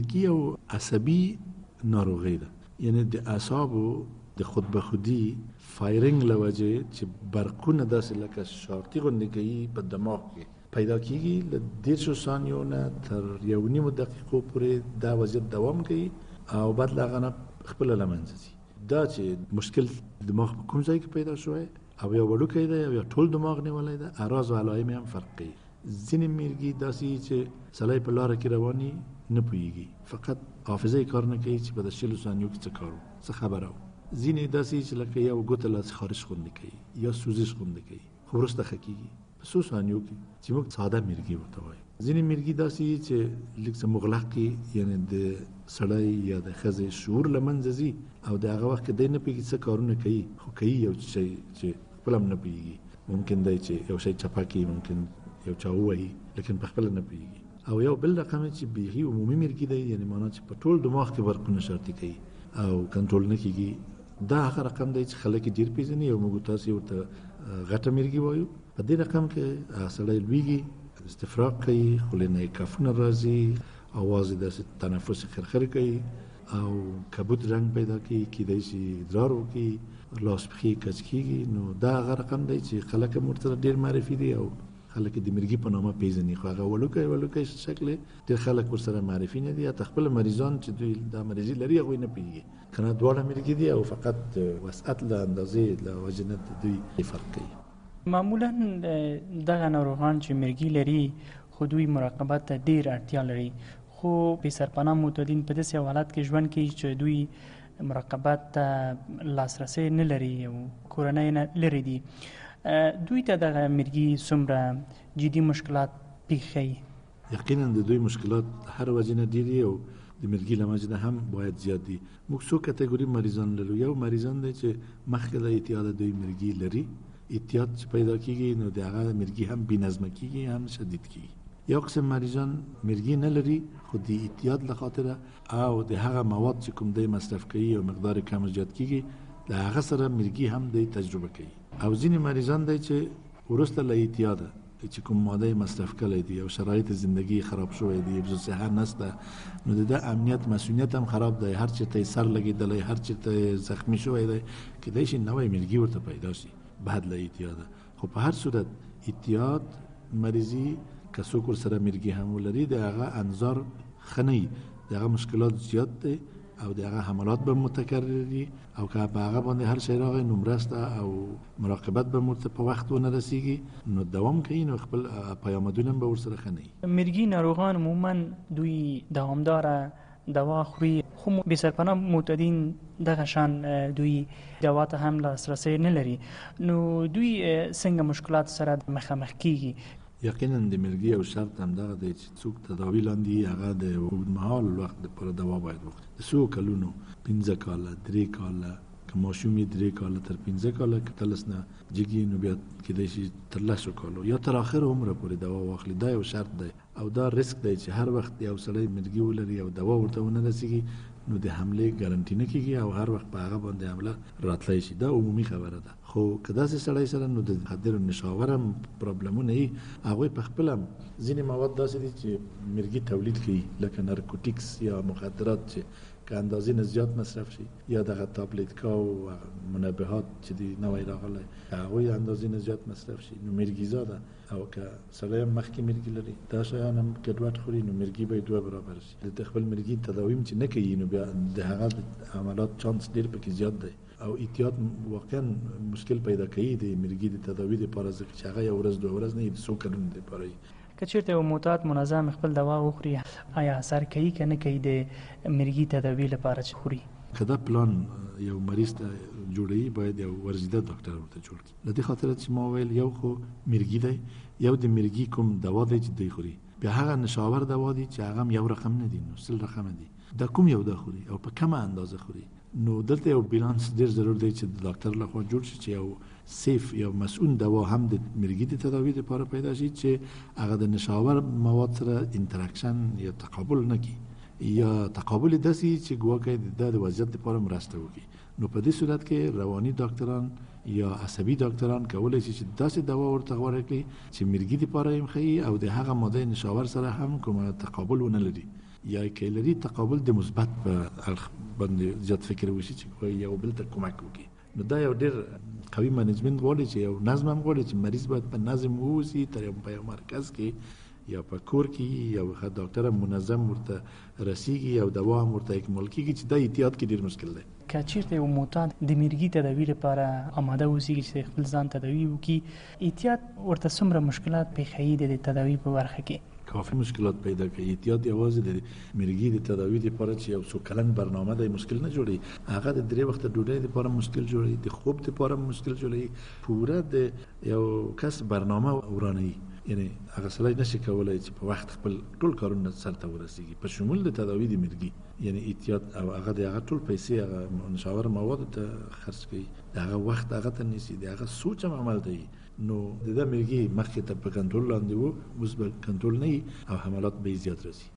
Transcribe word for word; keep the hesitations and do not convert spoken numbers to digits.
مرګي او عصبي ناروغي ده، یعنی د اعصابو د خود به خودي فایرنګ لوجه چې برقونه داسې لکه شارتي غوندې کوي په دماغ کې پیدا کیږي، له دیرشو ثانیو نه تر یو نیمو دقیقو پورې دا وضعیت دوام کوي او بعد له هغه نه خپله له منځه ځي. دا چې مشکل دماغ په کوم ځای کې پیدا شوی او یا وړوکی دی او یا ټول دماغ نیولی ده، اعراض و علایم هم فرق کوي. ځینې مرګي داسې چې سړی په لاره کې رواني نه پوهېږي، فقط حافظه یې کار نه کوي چې په د شلو ثانیو کې څه کار و څه خبره و. ځینې داسې چې لکه یو ګوته لاس خارش غوندې کوي یا سوزش غوندې کوي، خو وروسته ښه کېږي په څو ثانیو کې، چې موږ ساده مرګي ورته وایو. ځینې مرګي داسې چې لږ څه مغلقې، یعنې د سړی یا د ښځې شعور له منځه ځي او د هغه وخت کې دی نه پوهېږي څه کارونه کوي، خو کوي یو شی چې خپله هم نه پوهېږي. ممکن دی چې یو شی چپه کړي، ممکن یو چا ووهي، لیکن په خپله نه پوهېږي. او یو بل رقم چې بیخي عمومي مرګي دی، یعنې معنا چې په ټول دماغ کې برقونه شارتي کوي او کنټرول نه کېږي. دا هغه رقم دی چې خلک یې ډېر پېژني او موږ تاسې ورته غټه مرګي وایو. په دې رقم کې سړی لویږي، استفراق کوي، خولې نه یې کفونه راځي، اواز یې داسې تنفس خرخر کوي او کبود رنګ پیدا کوي، کیدای شي ادرار وکړي، لاس پښې کج کېږي. نو دا هغه رقم دی چې خلک هم ورسره ډېر معرفي دي او خلک د مرګي په نامه پیژني، خو هغه وړوکی وړوکی شکل ډېر خلک ورسره معرفي نه دي. حتی خپل مریضان چې دوی دا مریضي لري هغوی نه پوهېږي، که نه دواړه مرګي دي او فقط وسعت له اندازې له وجې نه دوی فرق کوي. معمولا دغه ناروغان چې مرګي لري خو دوی مراقبت ته ډېر اړتیا لري، خو بې سرپناه معتادین په داسې حالت کې ژوند کوي چې دوی مراقبت ته لاسرسی نه لري او کورنۍ نه لرې دي. دوی ته دغه مرګي څومره جدي مشکلات پیښ ښیي؟ یقینا د دوی مشکلات هر وجې نه ډېر دي او د مرګي له وجې نه هم باید زیات دي. موږ څو کټګوري مریضان لرو. یو مریضان دی چې مخکې د اعتیاد دوی مرګي لري، اعتیاد چې پیدا کېږي نو د هغه مرګي هم بې نظمه کېږي هم شدید کېږي. یو قسم مریضان مرګي نه لري خو د اعتیاد له خاطره او د هغه مواد چې کوم دی مصرف کوي او مقدار کم زیات کېږي، د هغه سره مرګي هم دی تجربه کوي. او ځینې مریضان دی چې وروسته له اعتیاده چې کوم ماده مصرف کړی دی او شرایط زندگی خراب شوی دی، حفظ الصحه نشته، نو د امنیت مسئولیت هم خراب دی، هر چېرته یې سر لګېدلی، هر چېرته زخمی شوی دی، کیدای شي نوی مرګي ورته پیدا شي بعد له اعتیاده. خو په هر صورت اعتیاد مریضي که څوک ورسره مرګي هم ولري د هغه انظار ښه نه وي، د هغه مشکلات زیات دی او د هغه حملات به متکرر دي او که په هغه باندې هر شی راغی نو مرسته او مراقبت به ورته په وخت ونه رسیږي نو دوام کوي، نو خپل پیامدونه به ورسره ښه نه وي. مرګي ناروغان عموما دوی دوامداره دوا خوري، خو بې سرپناه معتادین دغه شان دوی دوا ته هم لاسرسی نه لري، نو دوی څنګه مشکلات سره مخامخ کیږي؟ یقینا د مرګي او شرط هم دغه دی چې څوک تداوي لاندې هغه د اوږدمهال وخت لپاره دوا باید وخوري. د څو کلونو پنځه کاله درې کاله که ماشوم یې درې کاله تر پنځه کاله که تلس نه جګي نو بیا کیدای شي تر لسو کالو یا تر آخر عمره پورې دوا واخلي. دا یو شرط دی او دا ریسک دی چې هر وخت یو سړی مرګي ولري او دوا ورته ونه رسیږي نو د حملې ګارنټي نه کېږي او هر وخت په هغه باندې حمله راتلی شي. دا عمومي خبره ده. خو که داسې سړی سره نو د خدر نشاور هم پرابلمونه وي، هغوی په خپل هم ځینې مواد داسې دي چې مرګي تولید کوي لکه نارکوټیکس یا مخدرات چې که اندازې نه زیات مصرف شي یا دغه تابلیتکا او منبهات چې دي نوی راغلی که هغوی اندازې نه زیات مصرف شي نو مرګي زاده، او که سړی هم مخکې مرګي لري دا شیان هم ګډوډ خوري نو مرګي به دوه برابر شي. د خپل مرګي تداوی چې نه کوي نو بیا د هغه عملات چانس ډېر پکې زیات دی او احتیاط واقعا مشکل پیدا کوي د مرګي د تداوی لپاره، ځکه چې هغه یو ورځ دوه ورځ نه د څو کلونو لپاره. که چېرته یو معتاد منظم خپل دوا وخوري آیا اثر کوي که نه کوي د مرګي تداوی لپاره چې خوري؟ که دا پلان یو مریض ته جوړوي باید یو ورزیده ډاکټر ورته جوړ کړي. له دې خاطره چې ما ویل یو خو مرګي دی، یو د مرګي کوم دوا دی چې دی خوري، بیا هغه نشاور دوا دی چې هغه یو رقم نه دي نو سل رقم دي، دا کوم یو دا خوري او په کمه اندازه خوري. نو دلته یو بیلانس ډېر ضرور دی چې د ډاکټر لخوا جوړ شي چې یو سیف یو مسؤل دوا هم د مرګي د تداوی لپاره پیدا شي چې هغه د نشاور مواد سره انټراکشن یا تقابل نه کوي یا تقابل داسې چې ګواکې د وضعیت لپاره مرسته وکړي. نو په دې صورت کې رواني ډاکټران یا عصبي ډاکټران کولی شي چې داسې دوا ورته غوره کړي چې مرګي لپاره هم ښه او د هغه ماده نشاور سره هم کوم تقابل ونه لري. یا کیلری تقابل د مثبت په اړخ باندې زیات فکر وشي چې یو بل ته کومک وکړي. نو دا یو ډېر قوي منیجمنت غواړي چې یو نظم هم غواړي چې مریض باید په نظم ووسي تر یو په یو مرکز کې یا په کور کې یو ښه ډاکټر منظم ورته رسیږي او دوا هم ورته اکمال کېږي چې دا احتیاط کې ډېر مشکل دی. که چېرته یو معتاد د مرګي تداوي لپاره آماده اوسېږي چې خپل ځان تداوي وکړي، احتیاط ورته څومره مشکلات پیښوي د تداوي په برخه کې؟ کافی مشکلات پیدا کوي. احتیاط یوازې د مرګي د تداوي لپاره چې یو څو کلن برنامه دی مشکل نه جوړي، هغه د درې وخت ډوډۍ لپاره مشکل جوړي، د خوب لپاره مشکل جوړي، پوره د یو کس برنامه ورانوي. یعنی هغه سړی نشي کولای چې په وخت خپل ټول کارونه سرته ورسیږي په شمول د تداوي د مرګي. یعنی احتیاط او هغه د هغه ټول پیسې هغه نشاور مواد ته خرج کوي، د هغه وخت هغه ته نیسي، د هغه سوچ هم عمل دی. نو د دې مرګي مخکې ته په کنټرول لاندې وو، اوس به کنټرول نه وي او حملات به زیات راسي.